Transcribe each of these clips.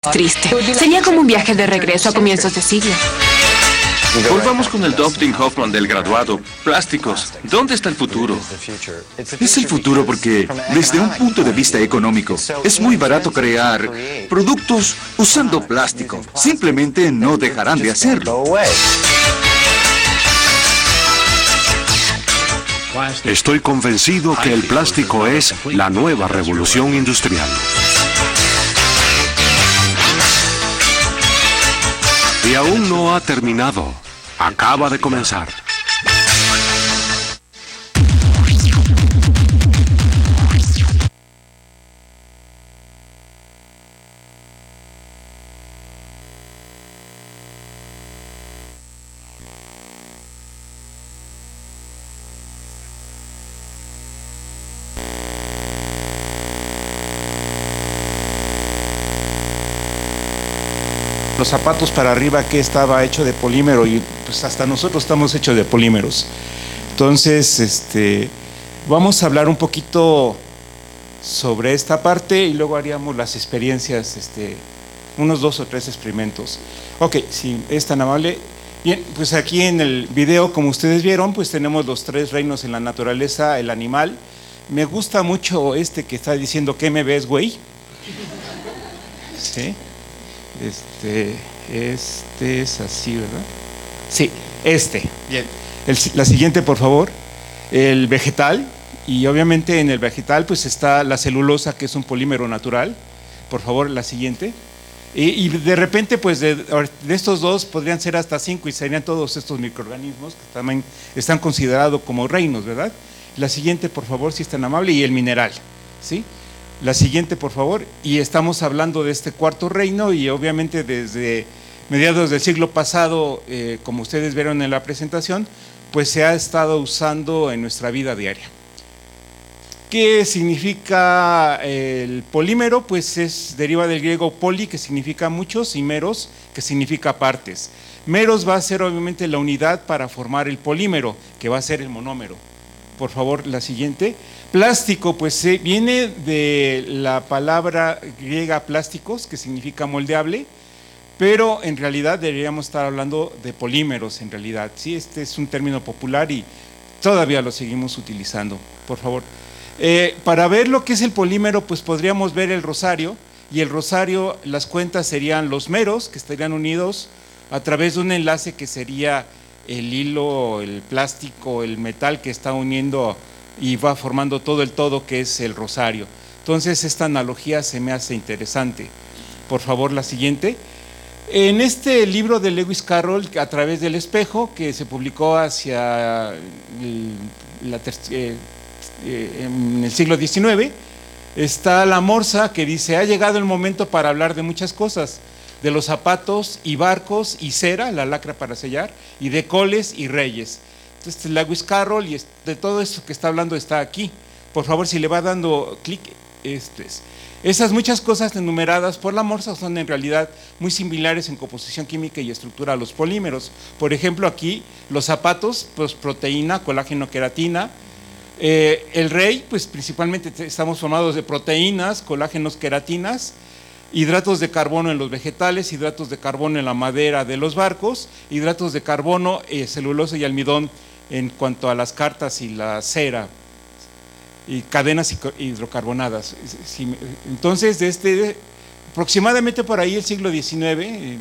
Triste. Sería como un viaje de regreso a comienzos de siglo. Volvamos con el Dustin Hoffman del graduado. Plásticos. ¿Dónde está el futuro? Es el futuro porque, desde un punto de vista económico, es muy barato crear productos usando plástico. Simplemente no dejarán de hacerlo. Estoy convencido que el plástico es la nueva revolución industrial. Y aún no ha terminado. Acaba de comenzar. Los zapatos para arriba que estaba hecho de polímero y pues hasta nosotros estamos hechos de polímeros. Entonces, vamos a hablar un poquito sobre esta parte y luego haríamos las experiencias, unos 2 o 3 experimentos. Ok, si es tan amable. Bien, pues aquí en el video, como ustedes vieron, pues tenemos los 3 reinos en la naturaleza, el animal. Me gusta mucho que está diciendo, ¿qué me ves, güey? ¿Sí? Es así, ¿verdad? Sí, Bien. La siguiente, por favor. El vegetal. Y obviamente en el vegetal pues está la celulosa, que es un polímero natural. Por favor, la siguiente. Y de repente, pues de estos dos podrían ser hasta 5 y serían todos estos microorganismos que también están considerados como reinos, ¿verdad? La siguiente, por favor, si es tan amable. Y el mineral, ¿sí? La siguiente, por favor, y estamos hablando de este cuarto reino y obviamente desde mediados del siglo pasado, como ustedes vieron en la presentación, pues se ha estado usando en nuestra vida diaria. ¿Qué significa el polímero? Pues deriva del griego poli, que significa muchos, y meros, que significa partes. Meros va a ser obviamente la unidad para formar el polímero, que va a ser el monómero. Por favor, la siguiente. Plástico, pues viene de la palabra griega plásticos, que significa moldeable, pero en realidad deberíamos estar hablando de polímeros en realidad. Sí, este es un término popular y todavía lo seguimos utilizando. Por favor. Para ver lo que es el polímero, pues podríamos ver el rosario, y el rosario, las cuentas serían los meros, que estarían unidos a través de un enlace que sería el hilo, el plástico, el metal que está uniendo y va formando todo el todo, que es el rosario. Entonces esta analogía se me hace interesante. Por favor, la siguiente. En este libro de Lewis Carroll, A través del espejo, que se publicó hacia en el siglo XIX, está la morsa que dice: ha llegado el momento para hablar de muchas cosas, de los zapatos y barcos y cera, la lacra para sellar, y de coles y reyes. Entonces Lewis Carroll, y de todo esto que está hablando está aquí. Por favor, si le va dando clic, esas muchas cosas enumeradas por la morsa son en realidad muy similares en composición química y estructura a los polímeros. Por ejemplo, aquí los zapatos, pues proteína, colágeno, queratina. El rey, pues principalmente estamos formados de proteínas, colágenos, queratinas, hidratos de carbono en los vegetales, hidratos de carbono en la madera de los barcos, hidratos de carbono, celulosa y almidón en cuanto a las cartas y la cera, y cadenas hidrocarbonadas. Entonces, aproximadamente por ahí el siglo XIX,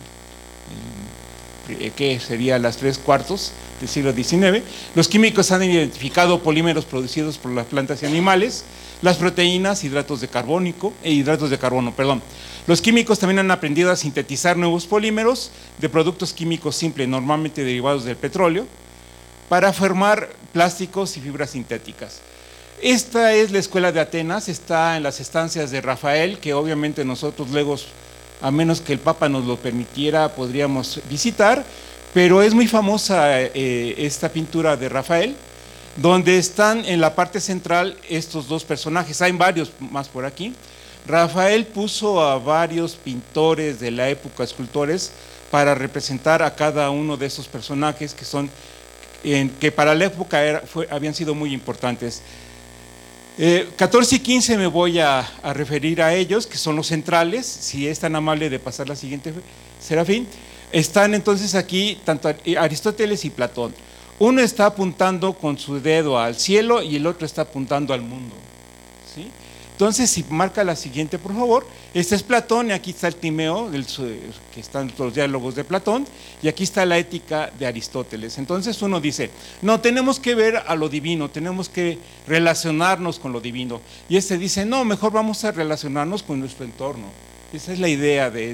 que sería las 3/4 del siglo XIX, los químicos han identificado polímeros producidos por las plantas y animales, las proteínas, hidratos de carbono. Los químicos también han aprendido a sintetizar nuevos polímeros de productos químicos simples, normalmente derivados del petróleo, para formar plásticos y fibras sintéticas. Esta es la escuela de Atenas, está en las estancias de Rafael, que obviamente nosotros luego, a menos que el Papa nos lo permitiera, podríamos visitar, pero es muy famosa esta pintura de Rafael, donde están en la parte central estos dos personajes. Hay varios más por aquí. Rafael puso a varios pintores de la época, escultores, para representar a cada uno de esos personajes que para la época habían sido muy importantes. 14 y 15 me voy a referir a ellos, que son los centrales. Si es tan amable de pasar la siguiente, Serafín. Están entonces aquí tanto Aristóteles y Platón. Uno está apuntando con su dedo al cielo y el otro está apuntando al mundo, ¿sí? Entonces, si marca la siguiente, por favor. Este es Platón y aquí está el Timeo, que están los diálogos de Platón, y aquí está la ética de Aristóteles. Entonces uno dice, no, tenemos que ver a lo divino, tenemos que relacionarnos con lo divino. Y este dice, no, mejor vamos a relacionarnos con nuestro entorno. Esa es la idea de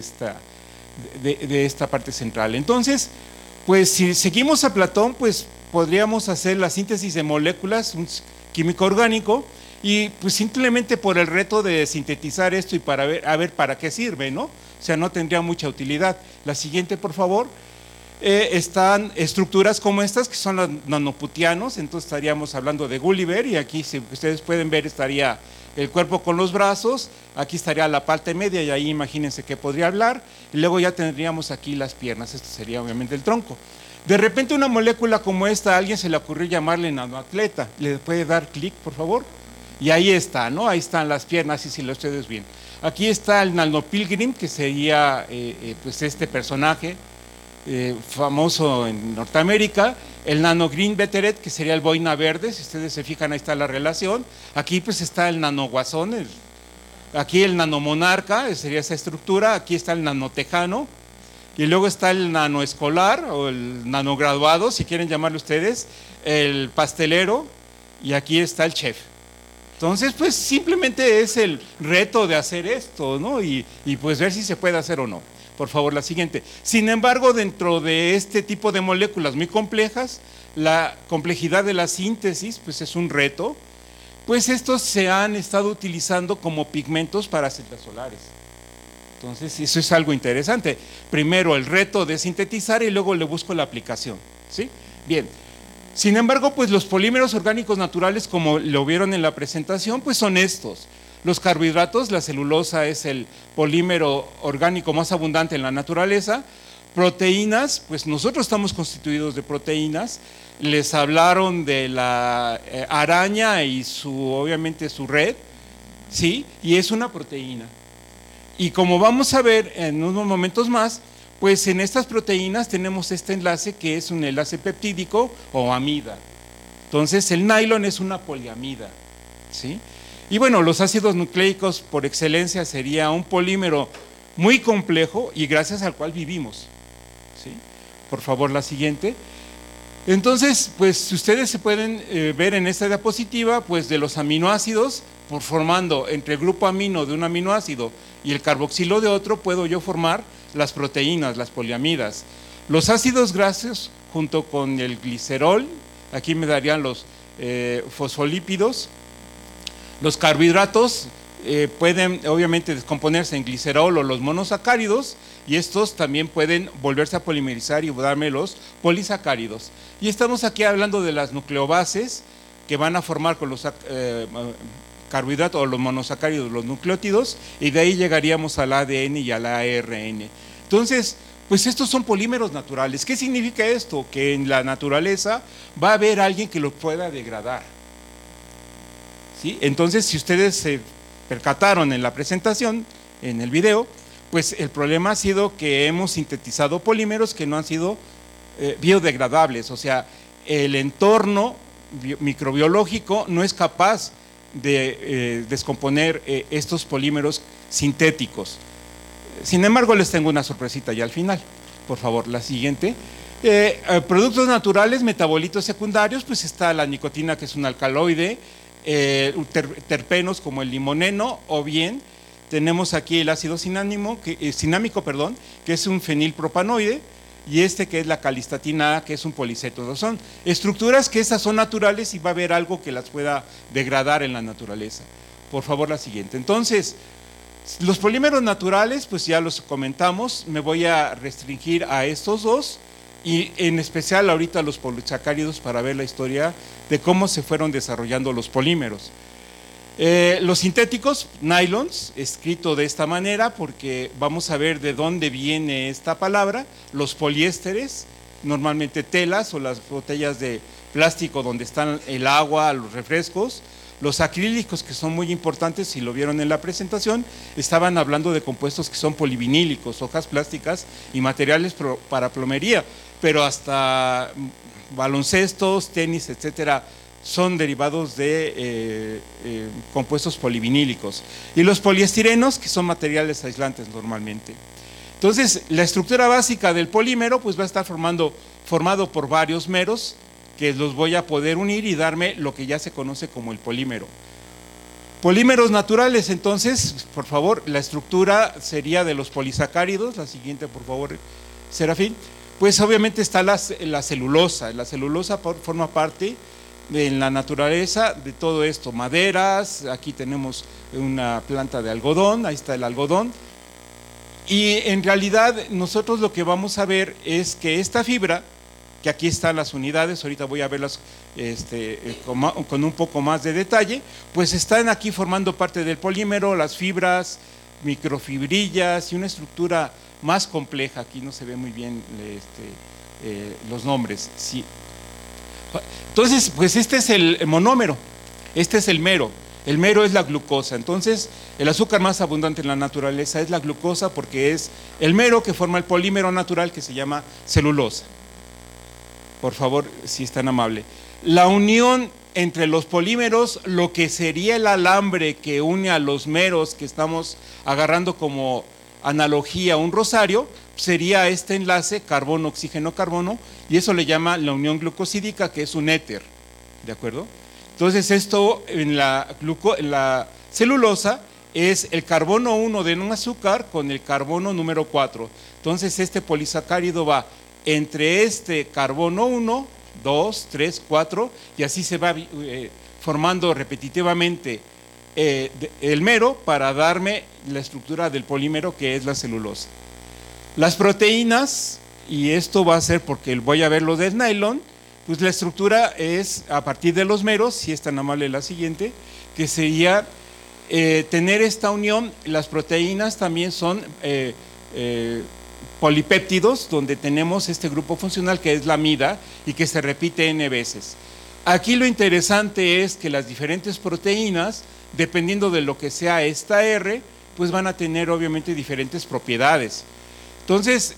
esta parte central. Entonces, pues si seguimos a Platón, pues podríamos hacer la síntesis de moléculas, un químico orgánico, y pues simplemente por el reto de sintetizar esto y para ver, a ver para qué sirve, ¿no? O sea, no tendría mucha utilidad. La siguiente, por favor. Están estructuras como estas, que son los nanoputianos. Entonces estaríamos hablando de Gulliver, y aquí, si ustedes pueden ver, estaría el cuerpo con los brazos, aquí estaría la parte media, y ahí imagínense que podría hablar, y luego ya tendríamos aquí las piernas. Esto sería obviamente el tronco. De repente una molécula como esta, a alguien se le ocurrió llamarle nanoatleta. ¿Le puede dar clic, por favor? Y ahí está, ¿no? Ahí están las piernas, y si lo ustedes ven. Aquí está el nanopilgrim, que sería pues este personaje famoso en Norteamérica. El nanogreen veteret, que sería el boina verde, si ustedes se fijan, ahí está la relación. Aquí pues está el nanoguasón, aquí el nanomonarca, sería esa estructura. Aquí está el nanotejano, y luego está el nanoescolar, o el nanograduado, si quieren llamarlo ustedes, el pastelero, y aquí está el chef. Entonces, pues simplemente es el reto de hacer esto, ¿no? Y pues ver si se puede hacer o no. Por favor, la siguiente. Sin embargo, dentro de este tipo de moléculas muy complejas, la complejidad de la síntesis, pues es un reto. Pues estos se han estado utilizando como pigmentos para celdas solares. Entonces, eso es algo interesante. Primero el reto de sintetizar y luego le busco la aplicación, ¿sí? Bien. Sin embargo, pues los polímeros orgánicos naturales, como lo vieron en la presentación, pues son estos. Los carbohidratos, la celulosa es el polímero orgánico más abundante en la naturaleza. Proteínas, pues nosotros estamos constituidos de proteínas. Les hablaron de la araña y obviamente su red, ¿sí? Y es una proteína. Y como vamos a ver en unos momentos más, pues en estas proteínas tenemos este enlace que es un enlace peptídico o amida. Entonces el nylon es una poliamida, ¿sí? Y bueno, los ácidos nucleicos por excelencia sería un polímero muy complejo y gracias al cual vivimos, ¿sí? Por favor, la siguiente. Entonces, pues ustedes se pueden ver en esta diapositiva, pues de los aminoácidos, formando entre el grupo amino de un aminoácido y el carboxilo de otro, puedo yo formar las proteínas, las poliamidas. Los ácidos grasos junto con el glicerol, aquí me darían los fosfolípidos. Los carbohidratos pueden obviamente descomponerse en glicerol o los monosacáridos, y estos también pueden volverse a polimerizar y darme los polisacáridos. Y estamos aquí hablando de las nucleobases que van a formar con los carbohidratos o los monosacáridos, los nucleótidos, y de ahí llegaríamos al ADN y al ARN. Entonces, pues estos son polímeros naturales. ¿Qué significa esto? Que en la naturaleza va a haber alguien que lo pueda degradar, ¿sí? Entonces, si ustedes se percataron en la presentación, en el video, pues el problema ha sido que hemos sintetizado polímeros que no han sido biodegradables, o sea, el entorno microbiológico no es capaz de descomponer estos polímeros sintéticos. Sin embargo, les tengo una sorpresita ya al final. Por favor, la siguiente. Productos naturales, metabolitos secundarios, pues está la nicotina, que es un alcaloide, terpenos como el limoneno, o bien tenemos aquí el ácido cinámico, que es un fenilpropanoide, y que es la calistatina A, que es un policétono. Son estructuras que esas son naturales y va a haber algo que las pueda degradar en la naturaleza. Por favor, la siguiente. Entonces, los polímeros naturales, pues ya los comentamos, me voy a restringir a estos dos, y en especial ahorita los polisacáridos para ver la historia de cómo se fueron desarrollando los polímeros. Los sintéticos, nylons, escrito de esta manera porque vamos a ver de dónde viene esta palabra. Los poliésteres, normalmente telas o las botellas de plástico donde están el agua, los refrescos. Los acrílicos, que son muy importantes, si lo vieron en la presentación, estaban hablando de compuestos que son polivinílicos, hojas plásticas y materiales para plomería, pero hasta baloncestos, tenis, etcétera, son derivados de compuestos polivinílicos. Y los poliestirenos, que son materiales aislantes normalmente. Entonces, la estructura básica del polímero pues va a estar formado por varios meros, que los voy a poder unir y darme lo que ya se conoce como el polímero. Polímeros naturales, entonces, por favor, la estructura sería de los polisacáridos. La siguiente, por favor, Serafín. Pues obviamente está la celulosa. La celulosa forma parte de la naturaleza de todo esto. Maderas, aquí tenemos una planta de algodón, ahí está el algodón. Y en realidad nosotros lo que vamos a ver es que esta fibra, que aquí están las unidades, ahorita voy a verlas con un poco más de detalle, pues están aquí formando parte del polímero, las fibras, microfibrillas y una estructura más compleja. Aquí no se ve muy bien los nombres. Sí. Entonces, pues este es el monómero, este es el mero. El mero es la glucosa. Entonces, el azúcar más abundante en la naturaleza es la glucosa, porque es el mero que forma el polímero natural que se llama celulosa. Por favor, si es tan amable. La unión entre los polímeros, lo que sería el alambre que une a los meros que estamos agarrando como analogía un rosario, sería este enlace carbono, oxígeno, carbono, y eso le llama la unión glucosídica, que es un éter, ¿de acuerdo? Entonces esto en la celulosa es el carbono 1 de un azúcar con el carbono número 4. Entonces este polisacárido va entre este carbono 1, 2, 3, 4, y así se va formando repetitivamente el mero para darme la estructura del polímero, que es la celulosa. Las proteínas, y esto va a ser porque voy a ver lo del nylon, pues la estructura es a partir de los meros, si es tan amable la siguiente, que sería tener esta unión. Las proteínas también son polipéptidos, donde tenemos este grupo funcional que es la amida y que se repite n veces. Aquí lo interesante es que las diferentes proteínas, dependiendo de lo que sea esta R, pues van a tener obviamente diferentes propiedades. Entonces,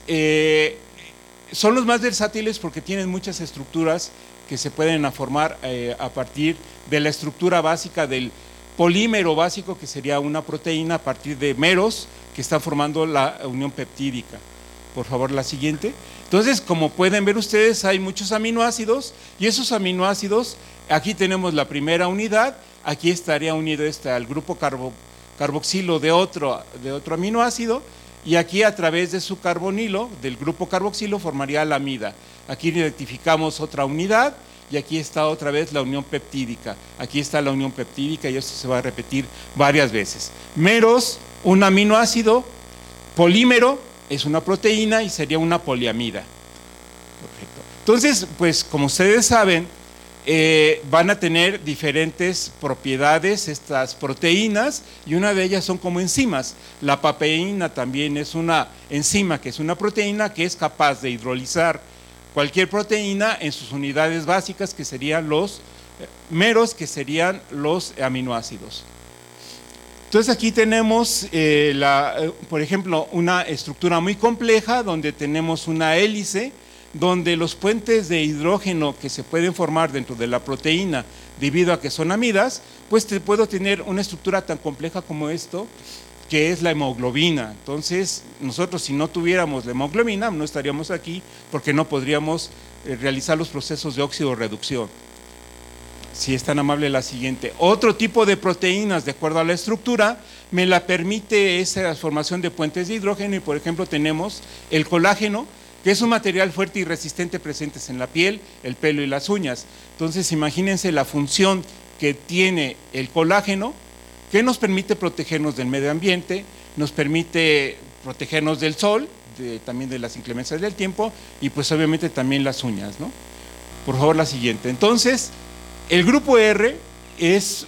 son los más versátiles porque tienen muchas estructuras que se pueden formar a partir de la estructura básica del polímero básico, que sería una proteína a partir de meros que están formando la unión peptídica. Por favor, la siguiente. Entonces, como pueden ver ustedes, hay muchos aminoácidos, y esos aminoácidos, aquí tenemos la primera unidad, aquí estaría unido al grupo carboxilo de otro aminoácido, y aquí a través de su carbonilo, del grupo carboxilo, formaría la amida. Aquí identificamos otra unidad, y aquí está otra vez la unión peptídica. Aquí está la unión peptídica, y esto se va a repetir varias veces. Meros, un aminoácido, polímero, es una proteína y sería una poliamida. Perfecto. Entonces, pues como ustedes saben, van a tener diferentes propiedades estas proteínas, y una de ellas son como enzimas. La papaína también es una enzima, que es una proteína que es capaz de hidrolizar cualquier proteína en sus unidades básicas, que serían los meros, que serían los aminoácidos. Entonces aquí tenemos, por ejemplo, una estructura muy compleja donde tenemos una hélice, donde los puentes de hidrógeno que se pueden formar dentro de la proteína debido a que son amidas, pues puedo tener una estructura tan compleja como esto, que es la hemoglobina. Entonces nosotros, si no tuviéramos la hemoglobina, no estaríamos aquí, porque no podríamos realizar los procesos de óxido-reducción. Si es tan amable la siguiente. Otro tipo de proteínas, de acuerdo a la estructura, me la permite esa formación de puentes de hidrógeno, y por ejemplo tenemos el colágeno, que es un material fuerte y resistente presentes en la piel, el pelo y las uñas. Entonces imagínense la función que tiene el colágeno, que nos permite protegernos del medio ambiente, nos permite protegernos del sol, también de las inclemencias del tiempo, y pues obviamente también las uñas, ¿no? Por favor, la siguiente. Entonces, el grupo R es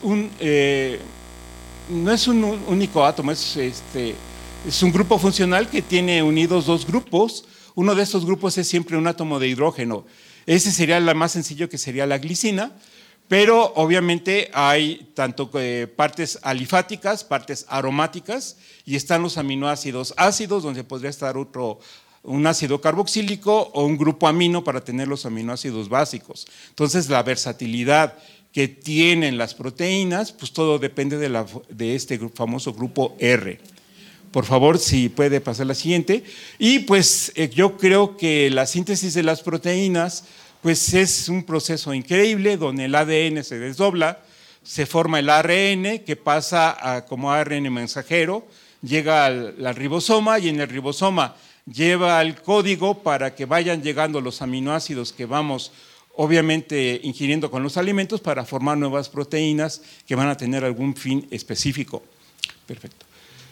no es un único átomo, es un grupo funcional que tiene unidos dos grupos. Uno de estos grupos es siempre un átomo de hidrógeno. Ese sería el más sencillo, que sería la glicina, Pero obviamente hay tanto partes alifáticas, partes aromáticas, y están los aminoácidos ácidos, donde podría estar un ácido carboxílico o un grupo amino para tener los aminoácidos básicos. Entonces, la versatilidad que tienen las proteínas, pues todo depende de este famoso grupo R. Por favor, si puede pasar la siguiente. Y pues yo creo que la síntesis de las proteínas pues es un proceso increíble donde el ADN se desdobla, se forma el ARN que pasa como ARN mensajero, llega al ribosoma y en el ribosoma lleva el código para que vayan llegando los aminoácidos que vamos obviamente ingiriendo con los alimentos para formar nuevas proteínas que van a tener algún fin específico. Perfecto.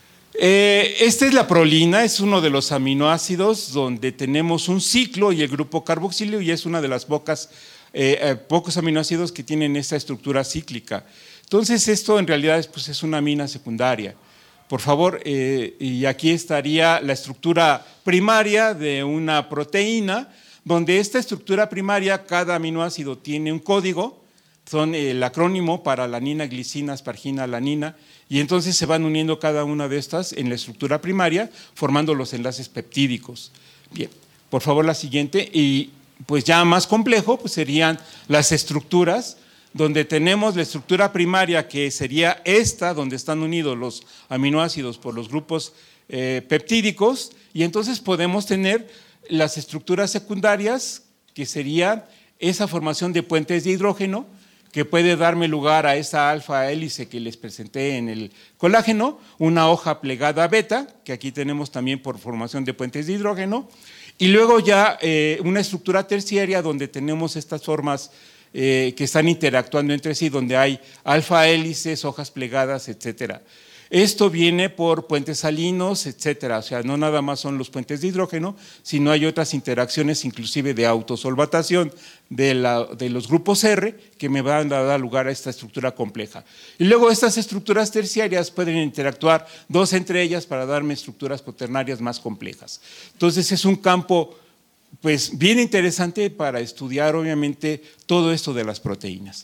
Esta es la prolina, es uno de los aminoácidos donde tenemos un ciclo y el grupo carboxilo y es una de las pocos aminoácidos que tienen esta estructura cíclica. Entonces esto en realidad pues, es una amina secundaria. Por favor, y aquí estaría la estructura primaria de una proteína, donde esta estructura primaria, cada aminoácido tiene un código, son el acrónimo para alanina, glicina, aspargina, alanina, y entonces se van uniendo cada una de estas en la estructura primaria, formando los enlaces peptídicos. Bien, por favor la siguiente, y pues ya más complejo, pues serían las estructuras, donde tenemos la estructura primaria que sería esta, donde están unidos los aminoácidos por los grupos peptídicos, y entonces podemos tener las estructuras secundarias, que sería esa formación de puentes de hidrógeno, que puede darme lugar a esa alfa hélice que les presenté en el colágeno, una hoja plegada beta, que aquí tenemos también por formación de puentes de hidrógeno, y luego ya una estructura terciaria donde tenemos estas formas que están interactuando entre sí, donde hay alfa hélices, hojas plegadas, etcétera. Esto viene por puentes salinos, etcétera, o sea, no nada más son los puentes de hidrógeno, sino hay otras interacciones inclusive de autosolvatación de los grupos R que me van a dar lugar a esta estructura compleja. Y luego estas estructuras terciarias pueden interactuar dos entre ellas para darme estructuras cuaternarias más complejas. Entonces es un campo pues bien interesante para estudiar obviamente todo esto de las proteínas.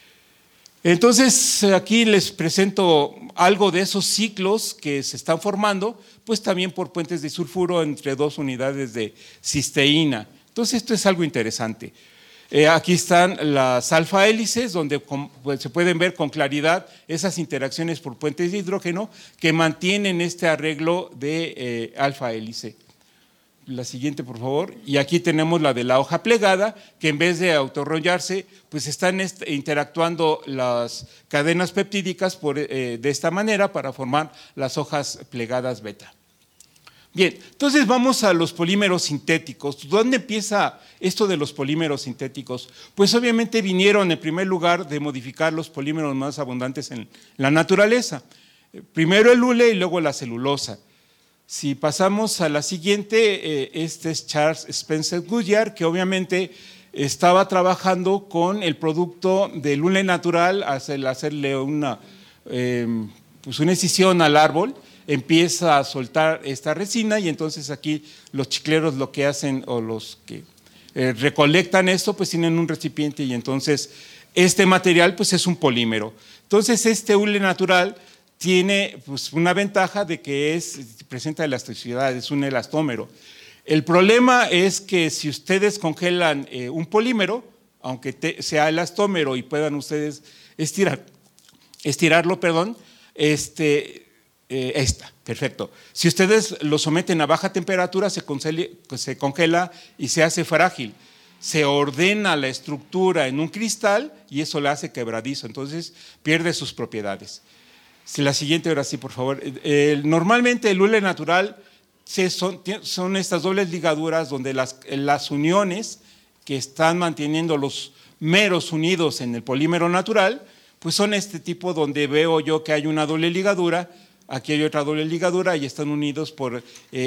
Entonces, aquí les presento algo de esos ciclos que se están formando, pues también por puentes de sulfuro entre dos unidades de cisteína. Entonces, esto es algo interesante. Aquí están las alfa hélices, donde pues, se pueden ver con claridad esas interacciones por puentes de hidrógeno que mantienen este arreglo de alfa hélice. La siguiente, por favor. Y aquí tenemos la de la hoja plegada, que en vez de autorrollarse, pues están interactuando las cadenas peptídicas de esta manera para formar las hojas plegadas beta. Bien, entonces vamos a los polímeros sintéticos. ¿Dónde empieza esto de los polímeros sintéticos? Pues obviamente vinieron en primer lugar de modificar los polímeros más abundantes en la naturaleza. Primero el hule y luego la celulosa. Si pasamos a la siguiente, este es Charles Spencer Goodyear, que obviamente estaba trabajando con el producto del hule natural, hacerle una escisión al árbol, empieza a soltar esta resina y entonces aquí los chicleros lo que hacen o los que recolectan esto pues tienen un recipiente y entonces este material pues es un polímero. Entonces este hule natural tiene pues, una ventaja de que presenta elasticidad, es un elastómero. El problema es que si ustedes congelan un polímero, aunque sea elastómero y puedan ustedes estirarlo, perfecto. Si ustedes lo someten a baja temperatura, se congela y se hace frágil. Se ordena la estructura en un cristal y eso le hace quebradizo, entonces pierde sus propiedades. Si la siguiente, ahora sí, por favor. Normalmente el hule natural son estas dobles ligaduras donde las uniones que están manteniendo los meros unidos en el polímero natural, pues son este tipo donde veo yo que hay una doble ligadura, aquí hay otra doble ligadura y están unidos por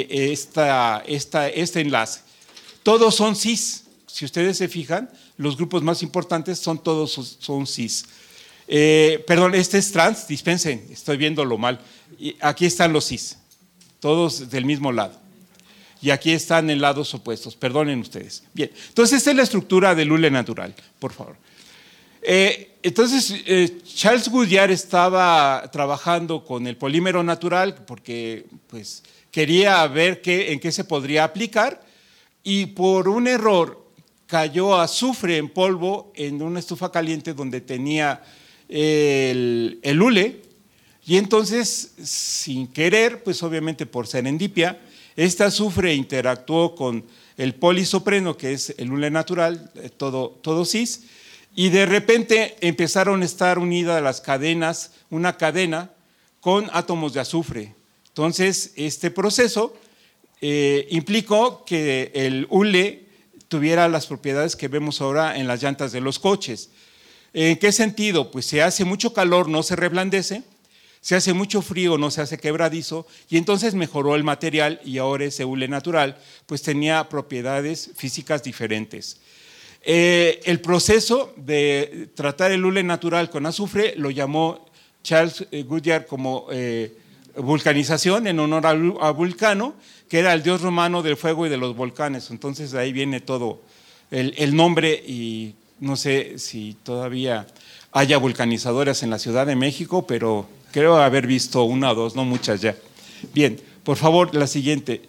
este enlace. Todos son cis. Si ustedes se fijan, los grupos más importantes todos son cis. Perdón, este es trans, dispensen, estoy viéndolo mal. Y aquí están los cis, todos del mismo lado. Y aquí están en lados opuestos, perdonen ustedes. Bien, entonces esta es la estructura del hule natural, por favor. Entonces, Charles Goodyear estaba trabajando con el polímero natural porque pues, quería ver en qué se podría aplicar y por un error cayó azufre en polvo en una estufa caliente donde tenía el hule y entonces, sin querer, pues obviamente por serendipia, este azufre interactuó con el polisopreno, que es el hule natural, todo cis, y de repente empezaron a estar unidas las cadenas, una cadena con átomos de azufre. Entonces, este proceso implicó que el hule tuviera las propiedades que vemos ahora en las llantas de los coches. ¿En qué sentido? Pues si hace mucho calor no se reblandece, si hace mucho frío no se hace quebradizo y entonces mejoró el material y ahora ese hule natural pues tenía propiedades físicas diferentes. El proceso de tratar el hule natural con azufre lo llamó Charles Goodyear como vulcanización en honor a Vulcano, que era el dios romano del fuego y de los volcanes. Entonces de ahí viene todo el nombre y no sé si todavía haya vulcanizadoras en la Ciudad de México, pero creo haber visto una o dos, no muchas ya. Bien, por favor, la siguiente.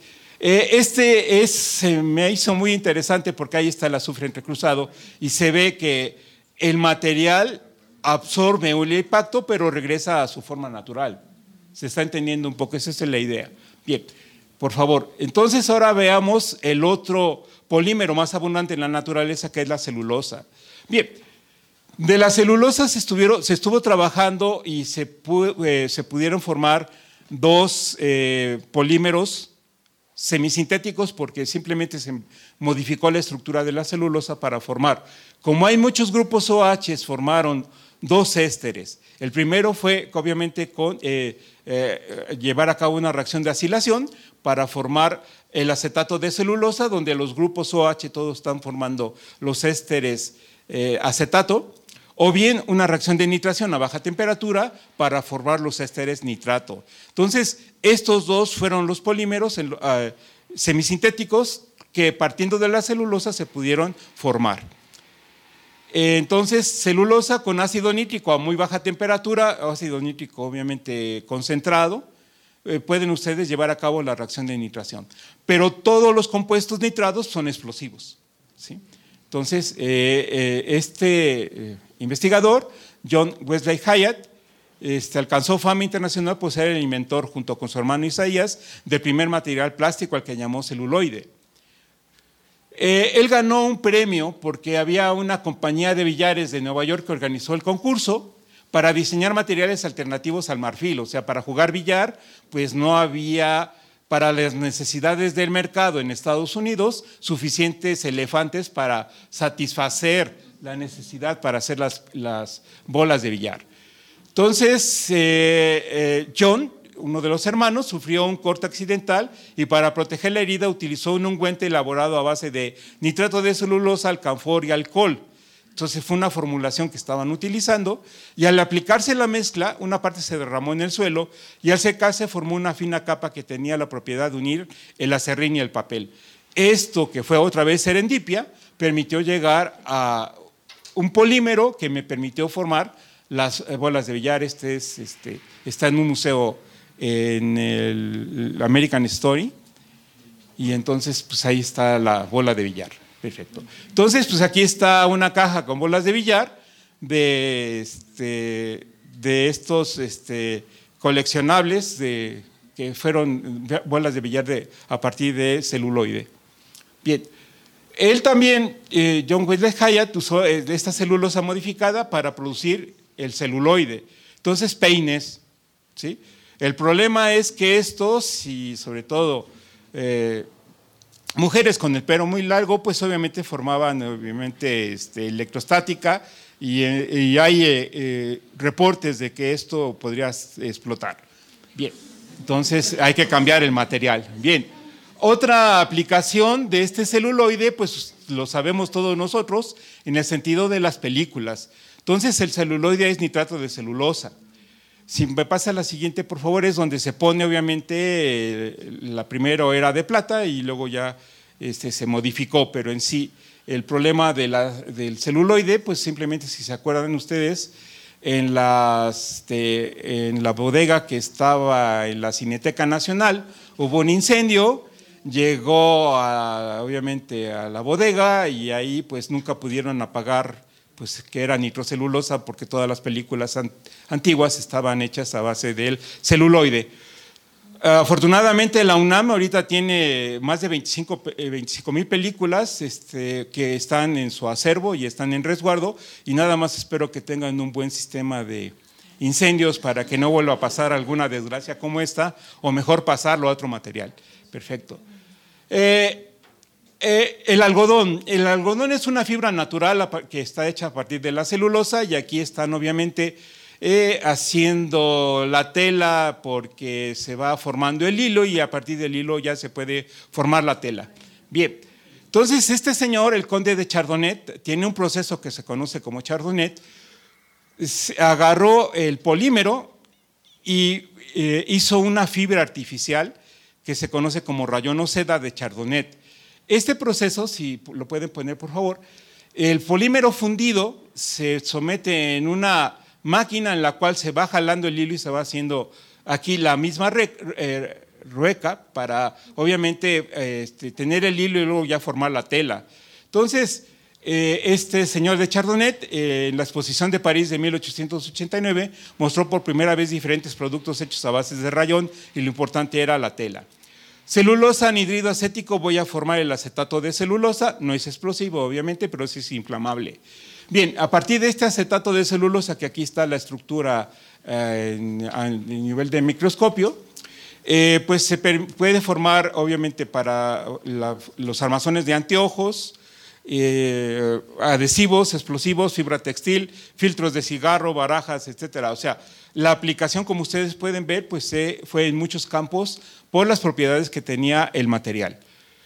Me hizo muy interesante porque ahí está el azufre entrecruzado y se ve que el material absorbe el impacto, pero regresa a su forma natural. Se está entendiendo un poco, esa es la idea. Bien, por favor. Entonces ahora veamos el otro polímero más abundante en la naturaleza, que es la celulosa. Bien, de la celulosa se estuvo trabajando y se pudieron formar dos polímeros semisintéticos porque simplemente se modificó la estructura de la celulosa para formar. Como hay muchos grupos OH, formaron dos ésteres. El primero fue, obviamente, llevar a cabo una reacción de acilación para formar el acetato de celulosa, donde los grupos OH todos están formando los ésteres acetato, o bien una reacción de nitración a baja temperatura para formar los ésteres nitrato. Entonces, estos dos fueron los polímeros semisintéticos que partiendo de la celulosa se pudieron formar. Entonces, celulosa con ácido nítrico a muy baja temperatura, ácido nítrico obviamente concentrado, pueden ustedes llevar a cabo la reacción de nitración. Pero todos los compuestos nitrados son explosivos, ¿sí? Entonces, investigador, John Wesley Hyatt, alcanzó fama internacional por ser el inventor, junto con su hermano Isaías, del primer material plástico al que llamó celuloide. Él ganó un premio porque había una compañía de billares de Nueva York que organizó el concurso para diseñar materiales alternativos al marfil. O sea, para jugar billar, pues no había, para las necesidades del mercado en Estados Unidos, suficientes elefantes para satisfacer la necesidad para hacer las bolas de billar. Entonces, John, uno de los hermanos, sufrió un corte accidental y para proteger la herida utilizó un ungüento elaborado a base de nitrato de celulosa, alcanfor y alcohol. Entonces fue una formulación que estaban utilizando y al aplicarse la mezcla, una parte se derramó en el suelo y al secarse formó una fina capa que tenía la propiedad de unir el acerrín y el papel. Esto, que fue otra vez serendipia, permitió llegar a un polímero que me permitió formar las bolas de billar. Está en un museo en el American Story y entonces pues ahí está la bola de billar. Perfecto. Entonces, pues aquí está una caja con bolas de billar de estos coleccionables que fueron bolas de billar a partir de celuloide. Bien. Él también, John Wesley Hyatt, usó esta celulosa modificada para producir el celuloide. Entonces, peines, ¿sí? El problema es que estos, y sobre todo mujeres con el pelo muy largo, pues obviamente formaban electrostática y hay reportes de que esto podría explotar. Bien, entonces hay que cambiar el material. Bien, otra aplicación de este celuloide, pues lo sabemos todos nosotros, en el sentido de las películas. Entonces el celuloide es nitrato de celulosa. Si me pasa la siguiente, por favor, es donde se pone, obviamente, la primera era de plata y luego ya se modificó, pero en sí el problema del celuloide, pues simplemente si se acuerdan ustedes, en la bodega que estaba en la Cineteca Nacional hubo un incendio, llegó obviamente a la bodega y ahí pues nunca pudieron apagar pues que era nitrocelulosa porque todas las películas antiguas estaban hechas a base del celuloide. Afortunadamente la UNAM ahorita tiene más de 25,000 películas que están en su acervo y están en resguardo, y nada más espero que tengan un buen sistema de incendios para que no vuelva a pasar alguna desgracia como esta, o mejor pasarlo a otro material. Perfecto. El algodón es una fibra natural que está hecha a partir de la celulosa, y aquí están obviamente haciendo la tela porque se va formando el hilo y a partir del hilo ya se puede formar la tela. Bien, entonces este señor, el conde de Chardonnet, tiene un proceso que se conoce como Chardonnet, agarró el polímero y hizo una fibra artificial que se conoce como rayón o seda de Chardonnet. Este proceso, si lo pueden poner por favor, el polímero fundido se somete en una máquina en la cual se va jalando el hilo y se va haciendo aquí la misma rueca para obviamente tener el hilo y luego ya formar la tela. Entonces, este señor de Chardonnet, en la exposición de París de 1889, mostró por primera vez diferentes productos hechos a base de rayón y lo importante era la tela. Celulosa, anhidrido acético, voy a formar el acetato de celulosa, no es explosivo obviamente, pero sí es inflamable. Bien, a partir de este acetato de celulosa, que aquí está la estructura a nivel de microscopio, pues se puede formar obviamente para los armazones de anteojos, adhesivos, explosivos, fibra textil, filtros de cigarro, barajas, etcétera. O sea, la aplicación, como ustedes pueden ver, pues fue en muchos campos por las propiedades que tenía el material.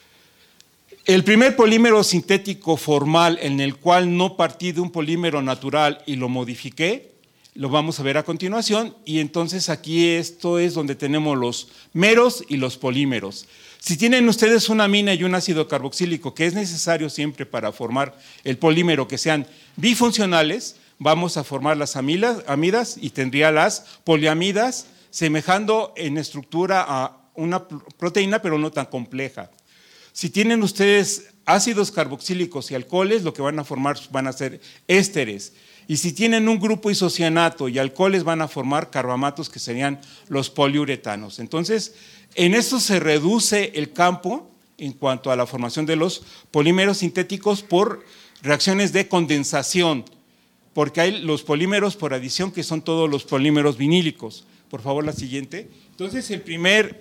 El primer polímero sintético formal en el cual no partí de un polímero natural y lo modifiqué, lo vamos a ver a continuación, y entonces aquí esto es donde tenemos los meros y los polímeros. Si tienen ustedes una amina y un ácido carboxílico, que es necesario siempre para formar el polímero que sean bifuncionales, vamos a formar las amidas y tendría las poliamidas, semejando en estructura a una proteína, pero no tan compleja. Si tienen ustedes ácidos carboxílicos y alcoholes, lo que van a formar van a ser ésteres. Y si tienen un grupo isocianato y alcoholes, van a formar carbamatos, que serían los poliuretanos. Entonces, en esto se reduce el campo en cuanto a la formación de los polímeros sintéticos por reacciones de condensación, porque hay los polímeros por adición, que son todos los polímeros vinílicos. Por favor, la siguiente. Entonces, el primer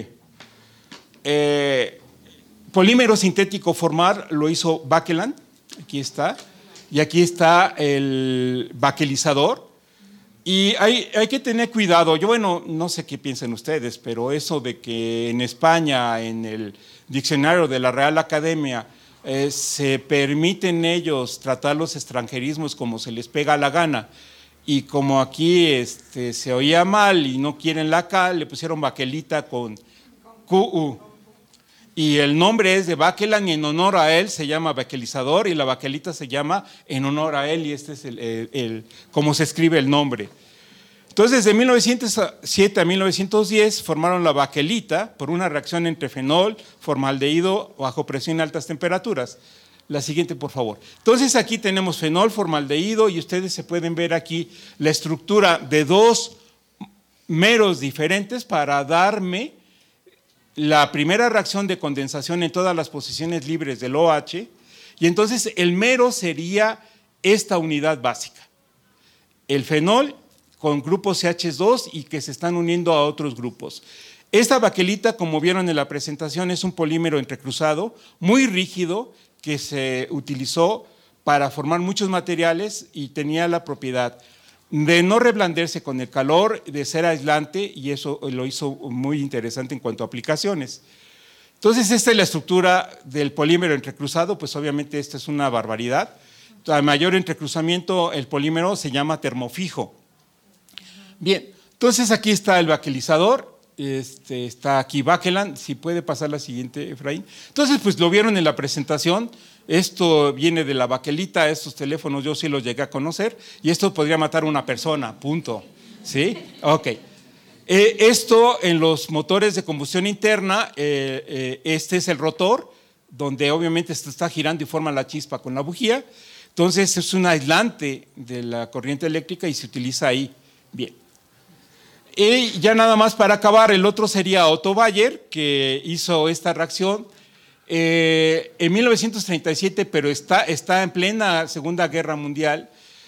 polímero sintético formar lo hizo Baekeland, aquí está, y aquí está el bakelizador. Y hay que tener cuidado. Yo, bueno, no sé qué piensan ustedes, pero eso de que en España, en el diccionario de la Real Academia, se permiten ellos tratar los extranjerismos como se les pega la gana, y como aquí se oía mal y no quieren la K, le pusieron bakelita con QU. Y el nombre es de Baekeland y en honor a él se llama bakelizador, y la bakelita se llama en honor a él, y este es cómo se escribe el nombre. Entonces, de 1907 a 1910 formaron la bakelita por una reacción entre fenol, formaldehído bajo presión y altas temperaturas. La siguiente, por favor. Entonces, aquí tenemos fenol, formaldehído, y ustedes se pueden ver aquí la estructura de dos meros diferentes para darme la primera reacción de condensación en todas las posiciones libres del OH, y entonces el mero sería esta unidad básica. El fenol con grupos CH2 y que se están uniendo a otros grupos. Esta bakelita, como vieron en la presentación, es un polímero entrecruzado, muy rígido, que se utilizó para formar muchos materiales y tenía la propiedad de no reblanderse con el calor, de ser aislante, y eso lo hizo muy interesante en cuanto a aplicaciones. Entonces, esta es la estructura del polímero entrecruzado, pues obviamente esta es una barbaridad. A mayor entrecruzamiento, el polímero se llama termofijo. Bien, entonces aquí está el bakelizador, está aquí Bakeland, si puede pasar la siguiente, Efraín. Entonces, pues lo vieron en la presentación, esto viene de la baquelita, estos teléfonos yo sí los llegué a conocer, y esto podría matar a una persona, punto. ¿Sí? Ok. Esto en los motores de combustión interna, este es el rotor, donde obviamente esto está girando y forma la chispa con la bujía. Entonces es un aislante de la corriente eléctrica y se utiliza ahí. Bien. Y ya nada más para acabar, el otro sería Otto Bayer, que hizo esta reacción en 1937, pero está en plena Segunda Guerra Mundial.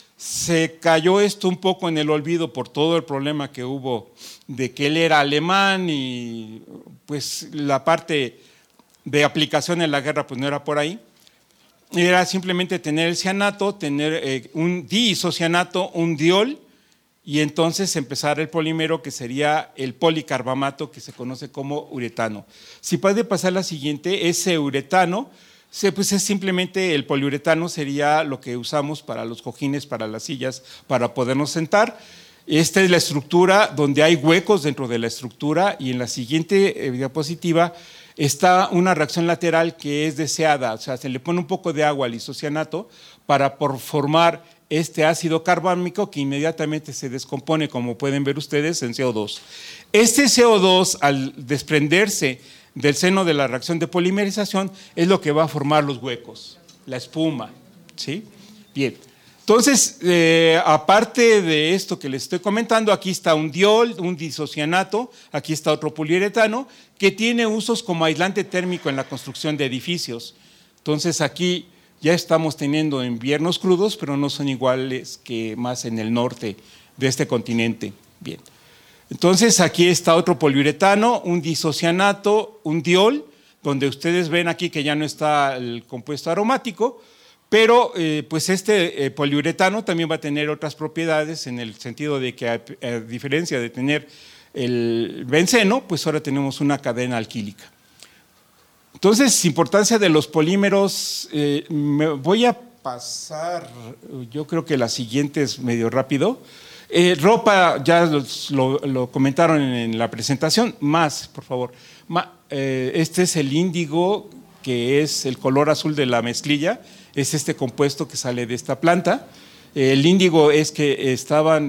Se cayó esto un poco en el olvido por todo el problema que hubo de que él era alemán y pues la parte de aplicación en la guerra pues no era por ahí. Era simplemente tener el cianato, tener un diisocianato, un diol, y entonces empezar el polímero que sería el policarbamato, que se conoce como uretano. Si puede pasar la siguiente, ese uretano, pues es simplemente el poliuretano, sería lo que usamos para los cojines, para las sillas, para podernos sentar. Esta es la estructura donde hay huecos dentro de la estructura, y en la siguiente diapositiva está una reacción lateral que es deseada, o sea, se le pone un poco de agua al isocianato para formar este ácido carbámico que inmediatamente se descompone, como pueden ver ustedes, en CO2. Este CO2, al desprenderse del seno de la reacción de polimerización, es lo que va a formar los huecos, la espuma. ¿Sí? Bien. Entonces, aparte de esto que les estoy comentando, aquí está un diol, un disocianato, aquí está otro poliuretano, que tiene usos como aislante térmico en la construcción de edificios. Entonces, aquí ya estamos teniendo inviernos crudos, pero no son iguales que más en el norte de este continente. Bien. Entonces, aquí está otro poliuretano, un disocianato, un diol, donde ustedes ven aquí que ya no está el compuesto aromático, pero pues este poliuretano también va a tener otras propiedades en el sentido de que a diferencia de tener el benceno, pues ahora tenemos una cadena alquílica. Entonces, importancia de los polímeros, me voy a pasar, yo creo que la siguiente es medio rápido. Ropa, ya lo comentaron en la presentación, más, por favor. Este es el índigo, que es el color azul de la mezclilla, es este compuesto que sale de esta planta. El índigo es que estaban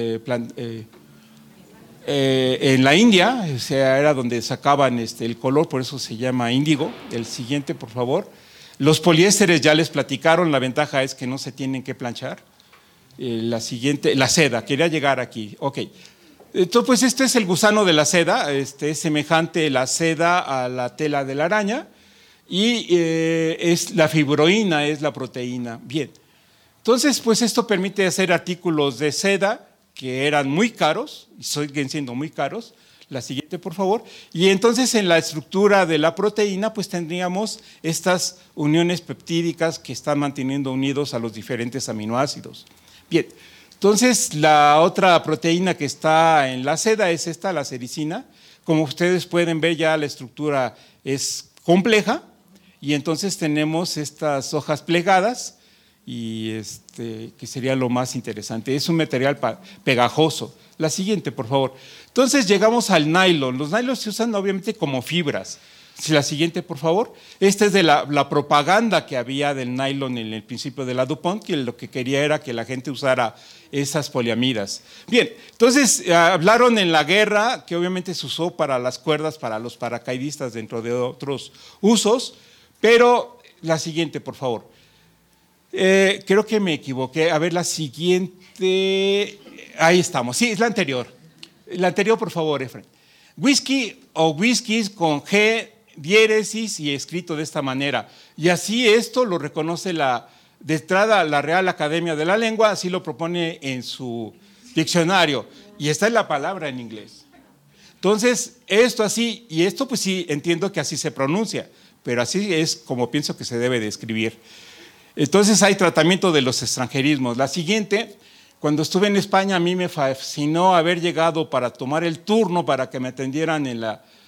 en la India, o sea, era donde sacaban el color, por eso se llama índigo. El siguiente, por favor. Los poliésteres ya les platicaron, la ventaja es que no se tienen que planchar. La siguiente, la seda, quería llegar aquí. Ok. Entonces, pues este es el gusano de la seda, es semejante la seda a la tela de la araña, y es la fibroína, es la proteína. Bien. Entonces, pues esto permite hacer artículos de seda que eran muy caros, y siguen siendo muy caros. La siguiente, por favor. Y entonces en la estructura de la proteína, pues tendríamos estas uniones peptídicas que están manteniendo unidos a los diferentes aminoácidos. Bien, entonces la otra proteína que está en la seda es esta, la sericina. Como ustedes pueden ver, ya la estructura es compleja, y entonces tenemos estas hojas plegadas, y que sería lo más interesante. Es un material pegajoso. La siguiente, por favor. Entonces llegamos al nylon. Los nylons se usan obviamente como fibras. La siguiente, por favor. Esta es de la propaganda que había del nylon en el principio de la DuPont, que lo que quería era que la gente usara esas poliamidas. Bien, entonces hablaron en la guerra, que obviamente se usó para las cuerdas, para los paracaidistas, dentro de otros usos, pero la siguiente, por favor. Creo que me equivoqué. A ver, la siguiente. Ahí estamos. Sí, es la anterior. La anterior, por favor, Efraín. Whisky o whiskies con G, diéresis y escrito de esta manera. Y así esto lo reconoce de entrada la Real Academia de la Lengua, así lo propone en su diccionario. Y está en la palabra en inglés. Entonces, esto así, y esto pues sí entiendo que así se pronuncia, pero así es como pienso que se debe de escribir. Entonces hay tratamiento de los extranjerismos. La siguiente, cuando estuve en España, a mí me fascinó haber llegado para tomar el turno para que me atendieran en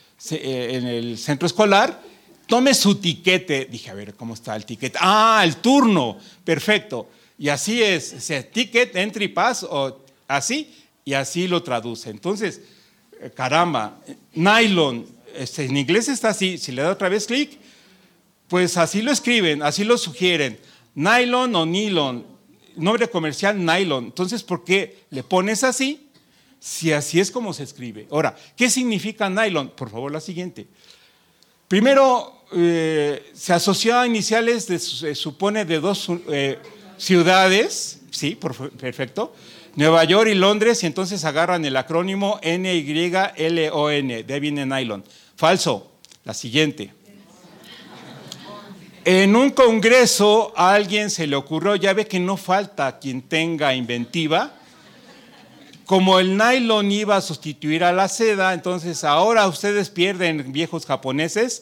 el centro escolar. Tome su tiquete. Dije, a ver, ¿cómo está el tiquete? Ah, el turno. Perfecto. Y así es. Ticket, entry, pass, o así, y así lo traduce. Entonces, caramba, nylon, en inglés está así, si le da otra vez clic, pues así lo escriben, así lo sugieren, nylon o nylon, nombre comercial nylon. Entonces, ¿por qué le pones así? Si así es como se escribe. Ahora, ¿qué significa nylon? Por favor, la siguiente. Primero, se asoció a iniciales, se supone, de dos ciudades, sí, perfecto, Nueva York y Londres, y entonces agarran el acrónimo NYLON, de ahí viene nylon. Falso. La siguiente. En un congreso a alguien se le ocurrió, ya ve que no falta quien tenga inventiva, como el nylon iba a sustituir a la seda, entonces ahora ustedes pierden, viejos japoneses,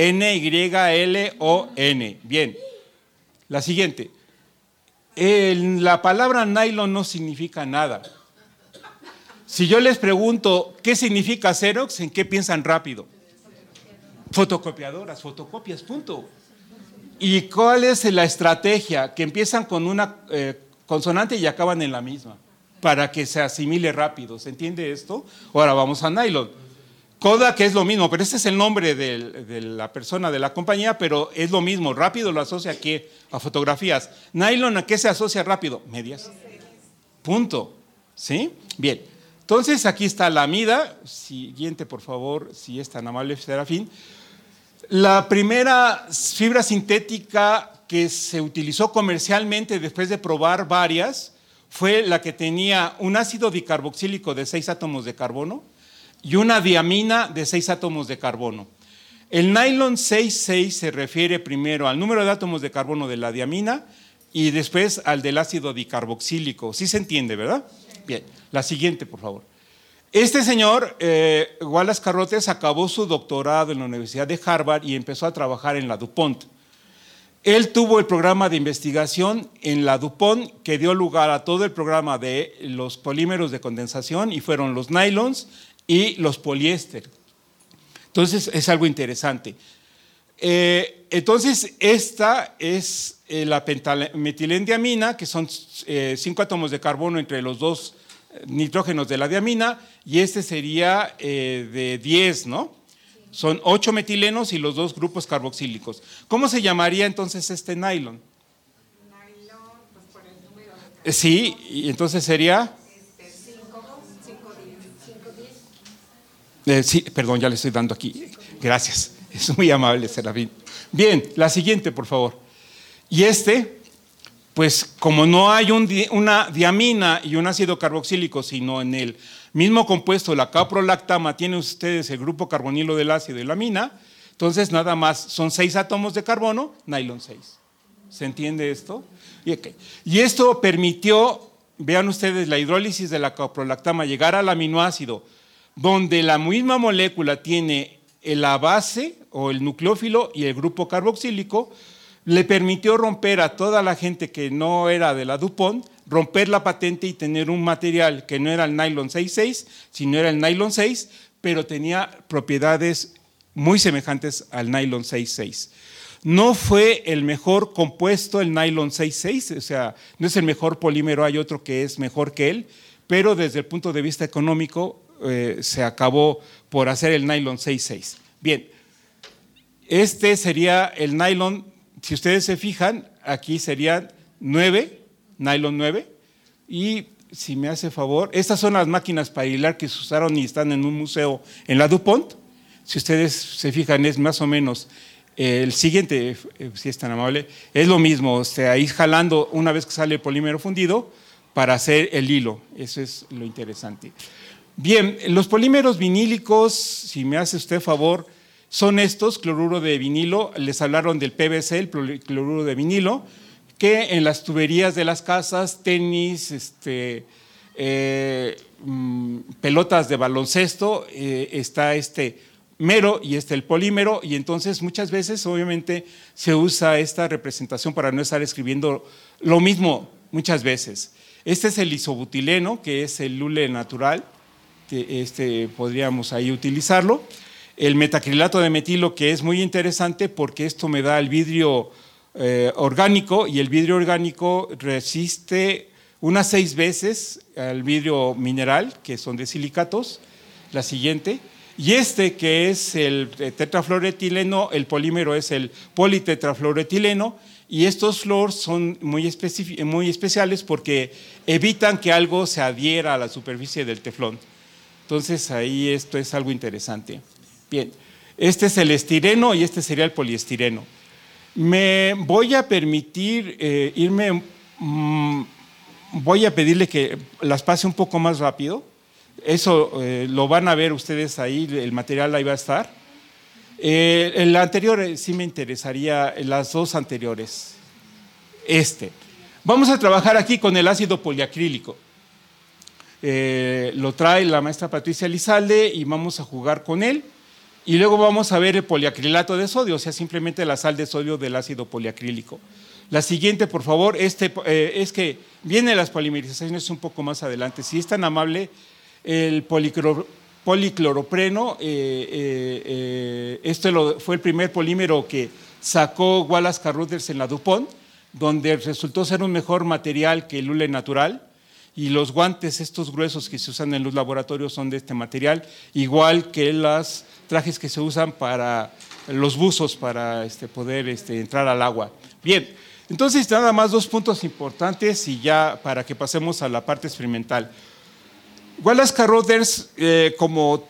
NYLON. Bien. La siguiente. La palabra nylon no significa nada. Si yo les pregunto qué significa Xerox, ¿en qué piensan rápido? Fotocopiadoras, fotocopias, punto. ¿Y cuál es la estrategia? Que empiezan con una consonante y acaban en la misma, para que se asimile rápido. ¿Se entiende esto? Ahora vamos a nylon. Kodak es lo mismo, pero ese es el nombre de la persona de la compañía, pero es lo mismo. Rápido lo asocia aquí a fotografías. Nylon, ¿a qué se asocia rápido? Medias. Punto. ¿Sí? Bien. Entonces aquí está la amida. Siguiente, por favor, si es tan amable, Serafín. La primera fibra sintética que se utilizó comercialmente después de probar varias fue la que tenía un ácido dicarboxílico de 6 átomos de carbono y una diamina de 6 átomos de carbono. El nylon 6,6 se refiere primero al número de átomos de carbono de la diamina y después al del ácido dicarboxílico. ¿Sí se entiende, verdad? Bien, la siguiente, por favor. Este señor, Wallace Carrotes, acabó su doctorado en la Universidad de Harvard y empezó a trabajar en la DuPont. Él tuvo el programa de investigación en la DuPont que dio lugar a todo el programa de los polímeros de condensación y fueron los nylons y los poliéster. Entonces, es algo interesante. Entonces, esta es la pentamentilendamina, que son 5 átomos de carbono entre los 2 nitrógenos de la diamina, y este sería de 10, ¿no? Son 8 metilenos y los 2 grupos carboxílicos. ¿Cómo se llamaría entonces este nylon? Nylon, pues por el número. Sí, y entonces sería... 5,10. Sí, perdón, ya le estoy dando aquí. Gracias, es muy amable, Serafín. Bien, la siguiente, por favor. Y pues como no hay una diamina y un ácido carboxílico, sino en el mismo compuesto, la caprolactama, tienen ustedes el grupo carbonilo del ácido y la amina, entonces nada más son 6 átomos de carbono, nylon 6. ¿Se entiende esto? Y esto permitió, vean ustedes, la hidrólisis de la caprolactama, llegar al aminoácido, donde la misma molécula tiene la base o el nucleófilo y el grupo carboxílico, le permitió romper a toda la gente que no era de la DuPont, romper la patente y tener un material que no era el nylon 6,6, sino era el nylon 6, pero tenía propiedades muy semejantes al nylon 6,6. No fue el mejor compuesto el nylon 6,6, o sea, no es el mejor polímero, hay otro que es mejor que él, pero desde el punto de vista económico se acabó por hacer el nylon 6,6. Bien, este sería el nylon. Si ustedes se fijan, aquí serían 9, nylon 9, y si me hace favor, estas son las máquinas para hilar que se usaron y están en un museo en la DuPont. Si ustedes se fijan, es más o menos el siguiente, si es tan amable, es lo mismo, o sea, ir jalando una vez que sale el polímero fundido para hacer el hilo. Eso es lo interesante. Bien, los polímeros vinílicos, si me hace usted favor, son estos, cloruro de vinilo. Les hablaron del PVC, el cloruro de vinilo, que en las tuberías de las casas, tenis, pelotas de baloncesto, está mero y el polímero, y entonces muchas veces obviamente se usa esta representación para no estar escribiendo lo mismo muchas veces. Este es el isobutileno, que es el lule natural, que podríamos ahí utilizarlo. El metacrilato de metilo, que es muy interesante porque esto me da el vidrio orgánico, y el vidrio orgánico resiste unas 6 veces al vidrio mineral, que son de silicatos, La siguiente. Y que es el tetrafluoretileno, el polímero es el politetrafluoretileno, y estos fluors son muy especiales porque evitan que algo se adhiera a la superficie del teflón. Entonces ahí esto es algo interesante. Bien, este es el estireno y este sería el poliestireno. Me voy a permitir voy a pedirle que las pase un poco más rápido. Eso lo van a ver ustedes ahí, el material ahí va a estar. El anterior sí me interesaría, las dos anteriores. Vamos a trabajar aquí con el ácido poliacrílico. Lo trae la maestra Patricia Lizalde y vamos a jugar con él. Y luego vamos a ver el poliacrilato de sodio, o sea, simplemente la sal de sodio del ácido poliacrílico. La siguiente, por favor, es que vienen las polimerizaciones un poco más adelante. Si es tan amable, el policloropreno, fue el primer polímero que sacó Wallace Carothers en la DuPont, donde resultó ser un mejor material que el hule natural, y los guantes estos gruesos que se usan en los laboratorios son de este material, igual que los trajes que se usan para los buzos para poder entrar al agua. Bien, entonces nada más 2 puntos importantes y ya para que pasemos a la parte experimental. Wallace Carothers, como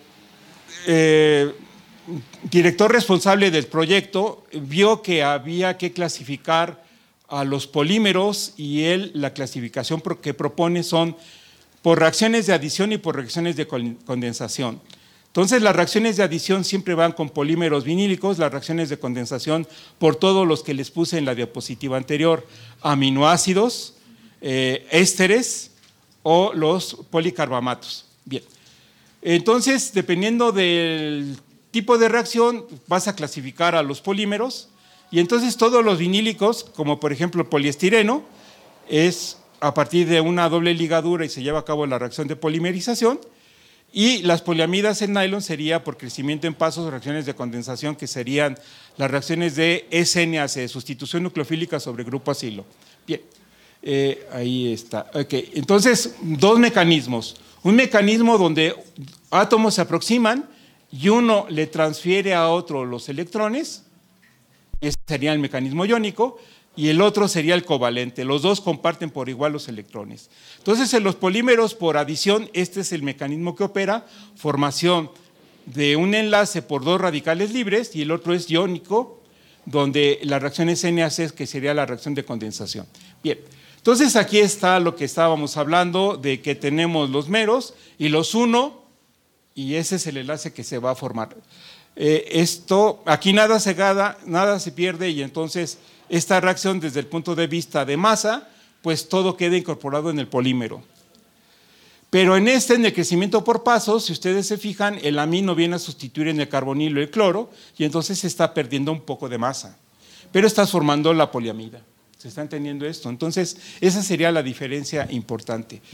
director responsable del proyecto, vio que había que clasificar a los polímeros y la clasificación que propone son por reacciones de adición y por reacciones de condensación. Entonces, las reacciones de adición siempre van con polímeros vinílicos, las reacciones de condensación por todos los que les puse en la diapositiva anterior, aminoácidos, ésteres, o los policarbamatos. Bien, entonces, dependiendo del tipo de reacción, vas a clasificar a los polímeros, y entonces todos los vinílicos, como por ejemplo el poliestireno, es a partir de una doble ligadura y se lleva a cabo la reacción de polimerización, y las poliamidas en nylon sería por crecimiento en pasos, reacciones de condensación, que serían las reacciones de SN-AC, sustitución nucleofílica sobre grupo acilo. Bien. Ahí está. Okay. Entonces, 2 mecanismos. Un mecanismo donde átomos se aproximan y uno le transfiere a otro los electrones, ese sería el mecanismo iónico, y el otro sería el covalente. Los dos comparten por igual los electrones. Entonces, en los polímeros por adición, este es el mecanismo que opera, formación de un enlace por 2 radicales libres, y el otro es iónico, donde la reacción es NAC, que sería la reacción de condensación. Bien. Entonces aquí está lo que estábamos hablando de que tenemos los meros y los 1 y ese es el enlace que se va a formar. Aquí nada se pierde y entonces esta reacción desde el punto de vista de masa, pues todo queda incorporado en el polímero. Pero en el crecimiento por pasos, si ustedes se fijan, el amino viene a sustituir en el carbonilo el cloro y entonces se está perdiendo un poco de masa, pero estás formando la poliamida. ¿Se está entendiendo esto? Entonces, esa sería la diferencia importante.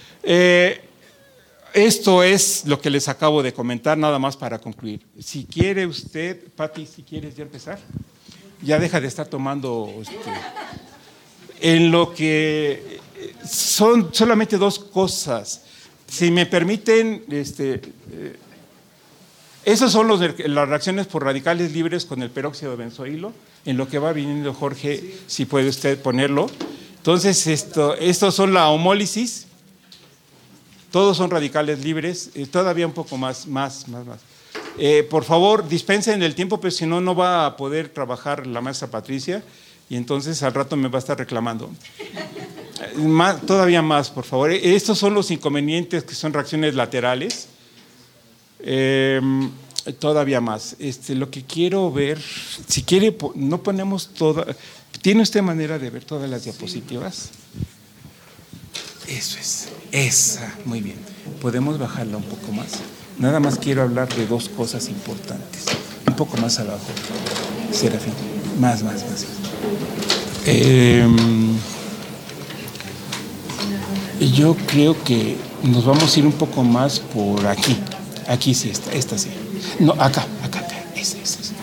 Esto es lo que les acabo de comentar, nada más para concluir. Si quiere usted, Pati, si quieres ya empezar, ya deja de estar tomando en lo que son solamente 2 cosas. Si me permiten, esas son las reacciones por radicales libres con el peróxido de benzoilo. En lo que va viniendo Jorge, si puede usted ponerlo. Entonces, estos son la homólisis. Todos son radicales libres. Todavía un poco más. Por favor, dispensen el tiempo, pero si no, no va a poder trabajar la maestra Patricia. Y entonces al rato me va a estar reclamando. Todavía más, por favor. Estos son los inconvenientes que son reacciones laterales. Todavía más. Lo que quiero ver, si quiere, no ponemos toda. ¿Tiene usted manera de ver todas las diapositivas? Eso es. Esa. Muy bien. Podemos bajarla un poco más. Nada más quiero hablar de 2 cosas importantes. Un poco más abajo. Serafín. Más. Yo creo que nos vamos a ir un poco más por aquí. Aquí sí, esta sí. No, acá. Esa.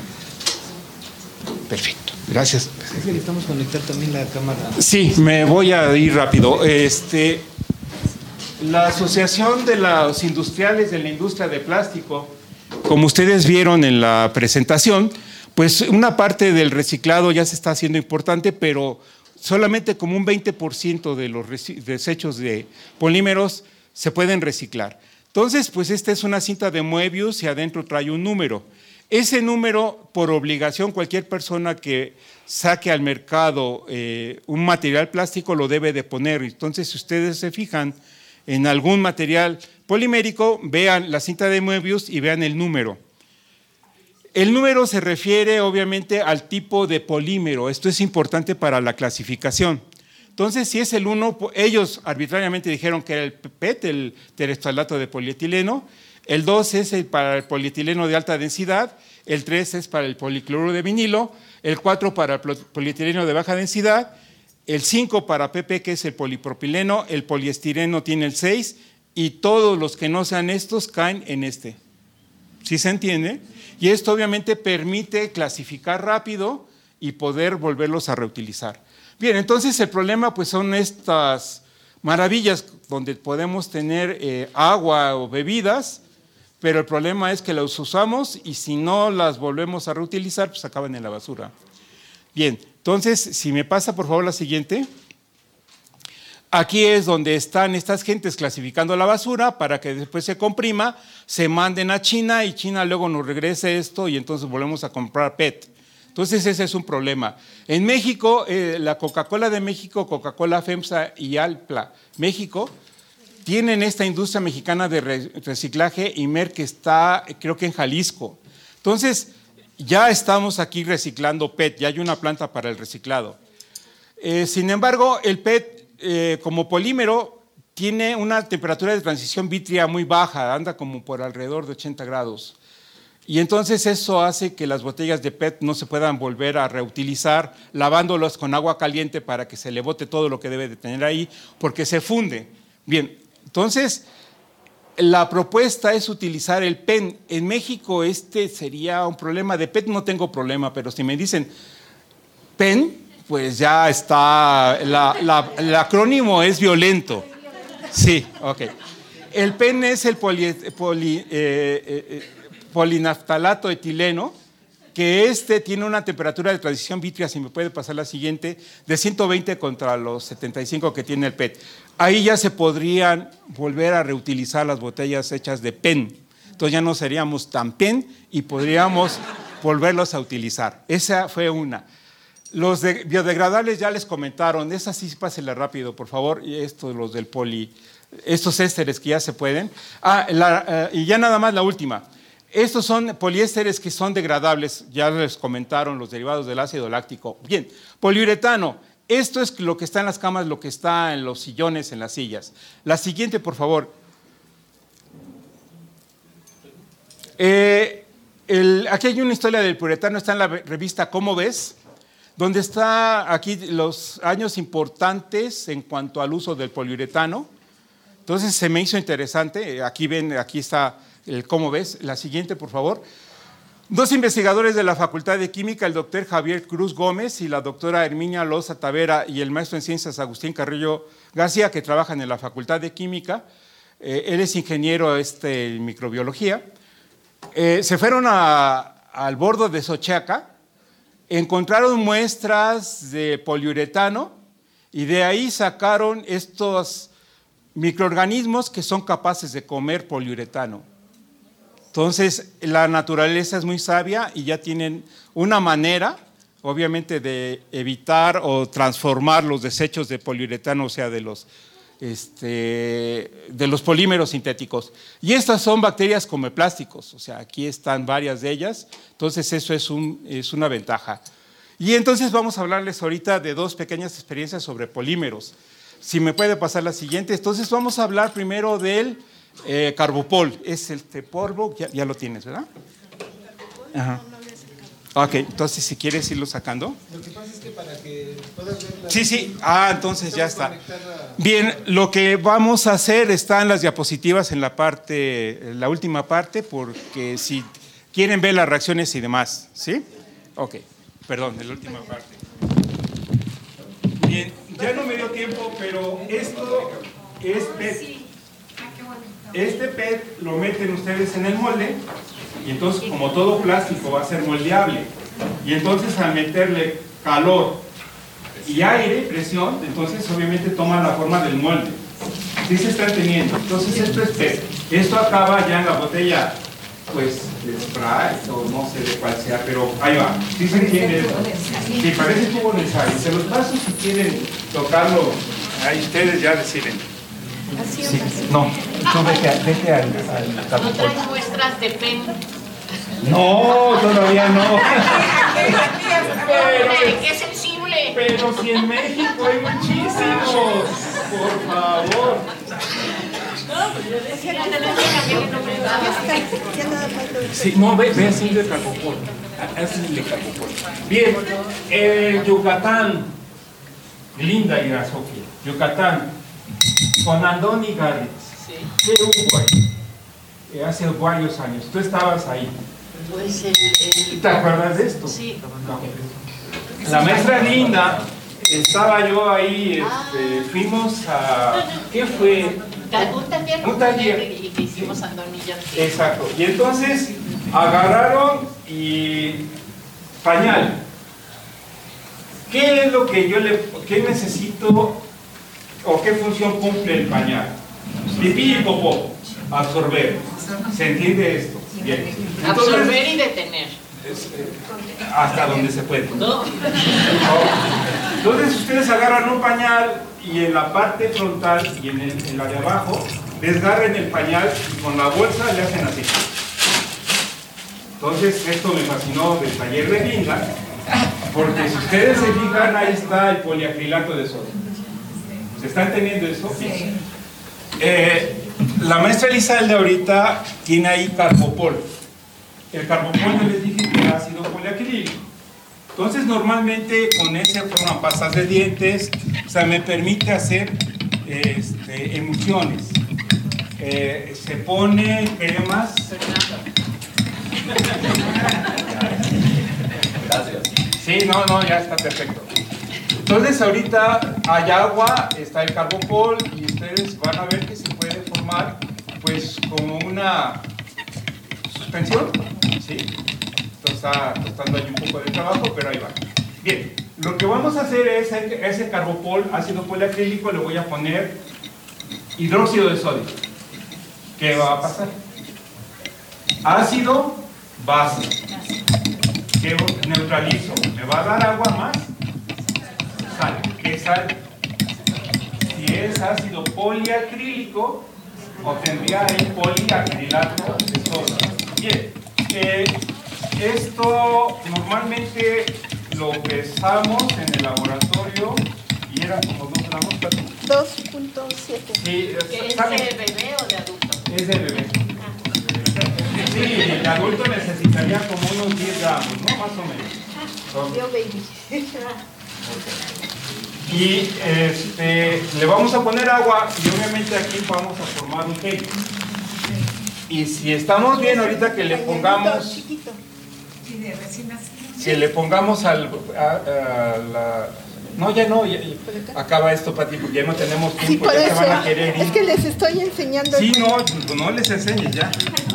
Perfecto, gracias. Necesitamos conectar también la cámara. Sí, me voy a ir rápido. La Asociación de los Industriales de la Industria de Plástico, como ustedes vieron en la presentación, pues una parte del reciclado ya se está haciendo importante, pero solamente como un 20% de los desechos de polímeros se pueden reciclar. Entonces, pues esta es una cinta de Moebius y adentro trae un número. Ese número, por obligación, cualquier persona que saque al mercado un material plástico lo debe de poner. Entonces, si ustedes se fijan en algún material polimérico, vean la cinta de Moebius y vean el número. El número se refiere obviamente al tipo de polímero. Esto es importante para la clasificación. Entonces, si es el 1, ellos arbitrariamente dijeron que era el PET, el tereftalato de polietileno. El 2 es para el polietileno de alta densidad. El 3 es para el policloruro de vinilo. El 4 para el polietileno de baja densidad. El 5 para PP, que es el polipropileno. El poliestireno tiene el 6. Y todos los que no sean estos caen en este. ¿Sí se entiende? Y esto obviamente permite clasificar rápido y poder volverlos a reutilizar. Bien, entonces el problema pues son estas maravillas donde podemos tener agua o bebidas, pero el problema es que las usamos y si no las volvemos a reutilizar, pues acaban en la basura. Bien, entonces si me pasa por favor la siguiente. Aquí es donde están estas gentes clasificando la basura para que después se comprima, se manden a China y China luego nos regrese esto y entonces volvemos a comprar PET. Entonces ese es un problema. En México, la Coca-Cola de México, Coca-Cola FEMSA y Alpla México tienen esta industria mexicana de reciclaje y que está, creo que en Jalisco. Entonces ya estamos aquí reciclando PET, ya hay una planta para el reciclado. Sin embargo, el PET como polímero tiene una temperatura de transición vítrea muy baja, anda como por alrededor de 80 grados. Y entonces eso hace que las botellas de PET no se puedan volver a reutilizar, lavándolas con agua caliente para que se le bote todo lo que debe de tener ahí, porque se funde. Bien, entonces la propuesta es utilizar el PEN. En México este sería un problema. De PET no tengo problema, pero si me dicen PEN, pues ya está, el acrónimo es violento. Sí, ok. El PEN es el polinaftalato etileno, que tiene una temperatura de transición vítrea, si me puede pasar la siguiente, de 120 contra los 75 que tiene el PET. Ahí ya se podrían volver a reutilizar las botellas hechas de PEN. Entonces ya no seríamos tan PEN y podríamos volverlos a utilizar. Esa fue una. Los biodegradables ya les comentaron, esas sí pásenle rápido, por favor, y los del estos ésteres que ya se pueden. Y ya nada más la última. Estos son poliésteres que son degradables, ya les comentaron los derivados del ácido láctico. Bien, poliuretano, esto es lo que está en las camas, lo que está en los sillones, en las sillas. La siguiente, por favor. Aquí hay una historia del poliuretano, está en la revista ¿Cómo ves?, donde está aquí los años importantes en cuanto al uso del poliuretano. Entonces se me hizo interesante, aquí está el ¿Cómo ves? La siguiente, por favor. Dos investigadores de la Facultad de Química, el doctor Javier Cruz Gómez y la doctora Herminia Loza Tavera y el maestro en ciencias Agustín Carrillo García, que trabajan en la Facultad de Química. Él es ingeniero en microbiología. Se fueron al bordo de Xochiaca, encontraron muestras de poliuretano y de ahí sacaron estos microorganismos que son capaces de comer poliuretano. Entonces, la naturaleza es muy sabia y ya tienen una manera, obviamente, de evitar o transformar los desechos de poliuretano, o sea, de los polímeros sintéticos. Y estas son bacterias comeplásticos, o sea, aquí están varias de ellas, entonces eso es una ventaja. Y entonces vamos a hablarles ahorita de dos pequeñas experiencias sobre polímeros. Si me puede pasar la siguiente, entonces vamos a hablar primero del Carbopol, es polvo, ya lo tienes, ¿verdad? Ajá. Ok, entonces si quieres irlo sacando. Lo que pasa es que para que puedas ver Sí, entonces ya está. Bien, lo que vamos a hacer está en las diapositivas en la última parte, porque si quieren ver las reacciones y demás, ¿sí? Ok, perdón, en la última parte. Bien, ya no me dio tiempo, pero esto es PET. este PET lo meten ustedes en el molde y entonces como todo plástico va a ser moldeable y entonces al meterle calor y aire, presión, entonces obviamente toma la forma del molde. ¿Sí se está entendiendo? Entonces esto es PET. Esto acaba ya en la botella, pues, de Sprite o no sé de cuál sea, pero ahí va. ¿Sí se entiende esto? Sí, parece tubo necesario. Se los paso si quieren tocarlo. Ahí ustedes ya deciden. Sí. No, tú vete al ¿No traes muestras de pen? No, todavía no. ¡Qué sensible! Pero si en México hay muchísimos. Por favor. Sí, no, ve así de Carbopol. Así de Carbopol. Bien, Yucatán. Linda Sofía. Yucatán. Con Andoni Garrett. ¿Qué hubo ahí? Hace varios años. Tú estabas ahí. Pues ¿Te acuerdas de esto? Sí. No. La maestra Linda, estaba yo ahí, fuimos a... ¿Qué fue? Un taller y que hicimos Andonilla. Exacto. Y entonces agarraron y pañal. ¿Qué es lo que qué necesito o qué función cumple el pañal? Pipí y popó. Absorber. ¿Se entiende esto? Bien. Entonces, absorber y detener. Hasta donde se puede. No. Entonces ustedes agarran un pañal y en la parte frontal y en la de abajo desgarren el pañal y con la bolsa le hacen así. Entonces esto me fascinó del taller de Linda, porque si ustedes se fijan, ahí está el poliacrilato de sodio. ¿Se está entendiendo eso? Sí. La maestra Elizalde ahorita tiene ahí Carbopol. El Carbopol yo les dije que era ácido poliacrílico. Entonces normalmente con ese forman pastas de dientes, o sea, me permite hacer emulsiones. Se pone cremas. Gracias. Sí, no, ya está perfecto. Entonces ahorita hay agua, está el Carbopol y ustedes van a ver que se puede formar pues como una suspensión, ¿sí? Entonces está costando ahí un poco de trabajo, pero ahí va. Bien, lo que vamos a hacer es ese Carbopol, ácido poliacrílico, le voy a poner hidróxido de sodio. ¿Qué va a pasar? Ácido, base. ¿Qué neutralizo? ¿Me va a dar agua más? Sal. ¿Qué sal? Si es ácido poliacrílico, obtendría el poliacrilato de sodio. Bien, esto normalmente lo pesamos en el laboratorio y eran como 2 gramos. 2.7. Sí, ¿Es de bebé o de adulto? Es de bebé. Sí, el adulto necesitaría como unos 10 gramos, ¿no? Más o menos. Yo baby. Y le vamos a poner agua y obviamente aquí vamos a formar un gel. Y si estamos bien ahorita que le pongamos, si le pongamos no, ya acaba esto, Pati, porque ya no tenemos tiempo, sí, ya se van a querer ir. Es que les estoy enseñando. Sí, no les enseñes ya.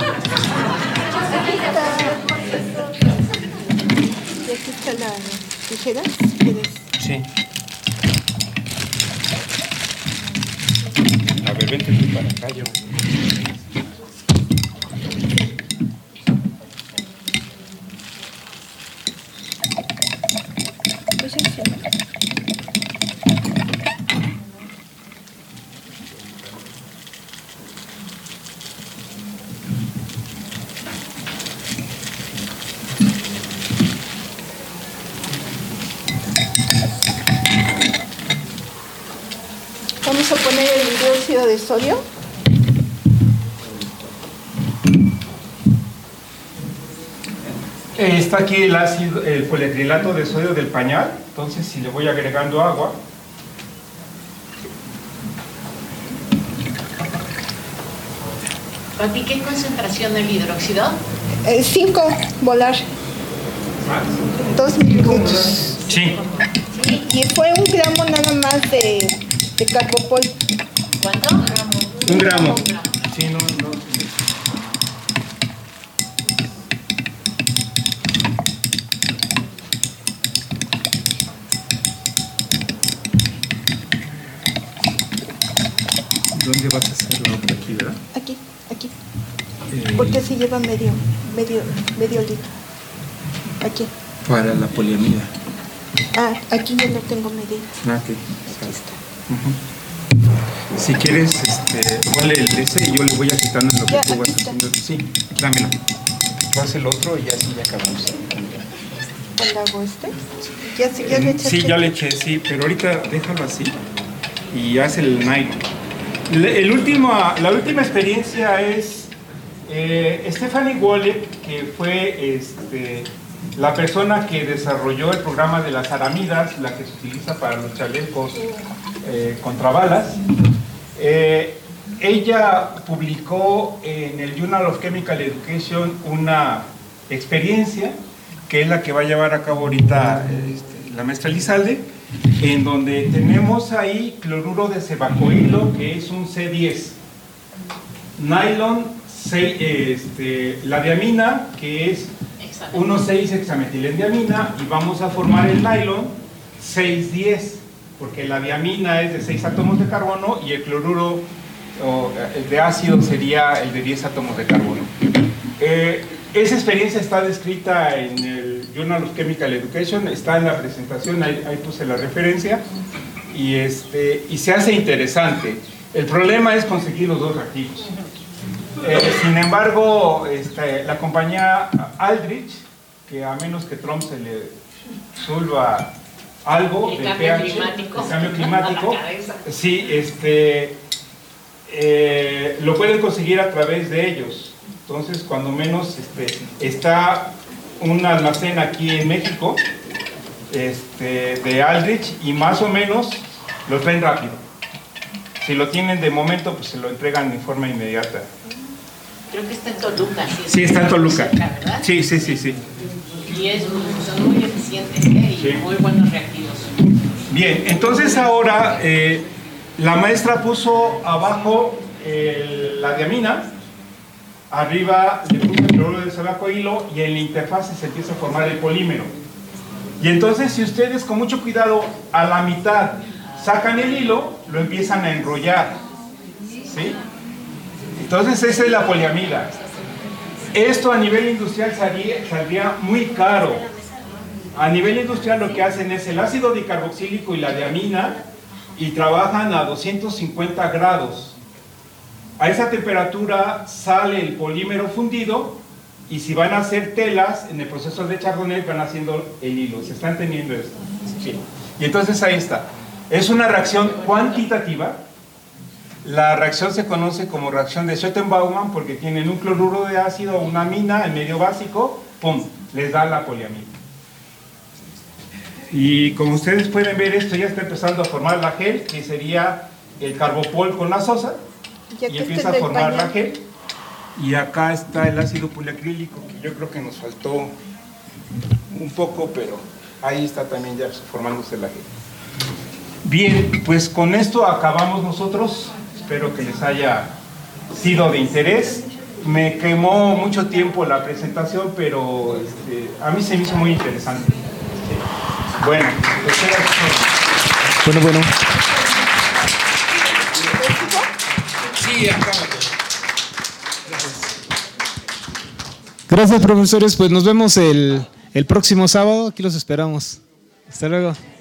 Y aquí está la tijera, si quieres. Sí. A ver, vente tú para acá, yo. Vamos a poner el hidróxido de sodio. Está aquí el poliacrilato de sodio del pañal, entonces si le voy agregando agua. ¿Pati, qué concentración del hidróxido? 5 molar. 2 mililitros. Sí. Y fue 1 gramo nada más de Carbopol. ¿Cuánto? 1 gramo. Sí, no. ¿Dónde vas a hacer la otra? Aquí, ¿verdad? Aquí. Porque se lleva medio litro. Aquí. Para la poliamida. Aquí yo no tengo medida. Ok. Aquí está. Si quieres, ponle el ese y yo le voy a quitar en lo que Ya, tú vas aquí está. haciendo. Sí, dámelo. Tú haces el otro y así ya acabamos. ¿Cuál hago este? Ya le eché. Sí, ya le eché, sí, pero ahorita déjalo así y haz el nylon. La última experiencia es Stephanie Wallet, que fue la persona que desarrolló el programa de las aramidas, la que se utiliza para los chalecos contra balas. Ella publicó en el Journal of Chemical Education una experiencia que es la que va a llevar a cabo ahorita la maestra Elizalde, en donde tenemos ahí cloruro de sebacoilo, que es un C10, nylon, la diamina, que es 1,6-hexametilendiamina, y vamos a formar el nylon 6,10, porque la diamina es de 6 átomos de carbono y el cloruro de ácido sería el de 10 átomos de carbono. Esa experiencia está descrita en el Journal of Chemical Education, está en la presentación, ahí puse la referencia, y se hace interesante. El problema es conseguir los dos reactivos. Sin embargo, la compañía Aldrich, que a menos que Trump se le resuelva algo del pH, el cambio climático, sí, lo pueden conseguir a través de ellos. Entonces, cuando menos está un almacén aquí en México de Aldrich, y más o menos lo traen rápido. Si lo tienen de momento, pues se lo entregan de forma inmediata. Creo que está en Toluca. Sí, está en Toluca. ¿Verdad? Sí. Y son muy eficientes y Sí. muy buenos reactivos. Bien, entonces ahora la maestra puso abajo la diamina, arriba le puso el cloruro de sebacoilo, y en la interfase se empieza a formar el polímero. Y entonces, si ustedes con mucho cuidado a la mitad sacan el hilo, lo empiezan a enrollar, ¿sí? Entonces esa es la poliamida. Esto a nivel industrial saldría muy caro. A nivel industrial lo que hacen es el ácido dicarboxílico y la diamina, y trabajan a 250 grados. A esa temperatura sale el polímero fundido, y si van a hacer telas, en el proceso de Chardonnay van haciendo el hilo. ¿Se está entendiendo esto? Sí. Y entonces ahí está. Es una reacción cuantitativa. La reacción se conoce como reacción de Schotten-Baumann porque tienen un cloruro de ácido, una amina, el medio básico, ¡pum!, les da la poliamida. Y como ustedes pueden ver, esto ya está empezando a formar la gel, que sería el carbopol con la sosa, y empieza a formar la gel. Y acá está el ácido poliacrílico, que yo creo que nos faltó un poco, pero ahí está también ya formándose la gel. Bien, pues con esto acabamos nosotros. Espero que les haya sido de interés. Me quemó mucho tiempo la presentación, pero a mí se me hizo muy interesante. Bueno, Bueno. Sí, acabamos. Gracias, profesores. Pues nos vemos el próximo sábado. Aquí los esperamos. Hasta luego.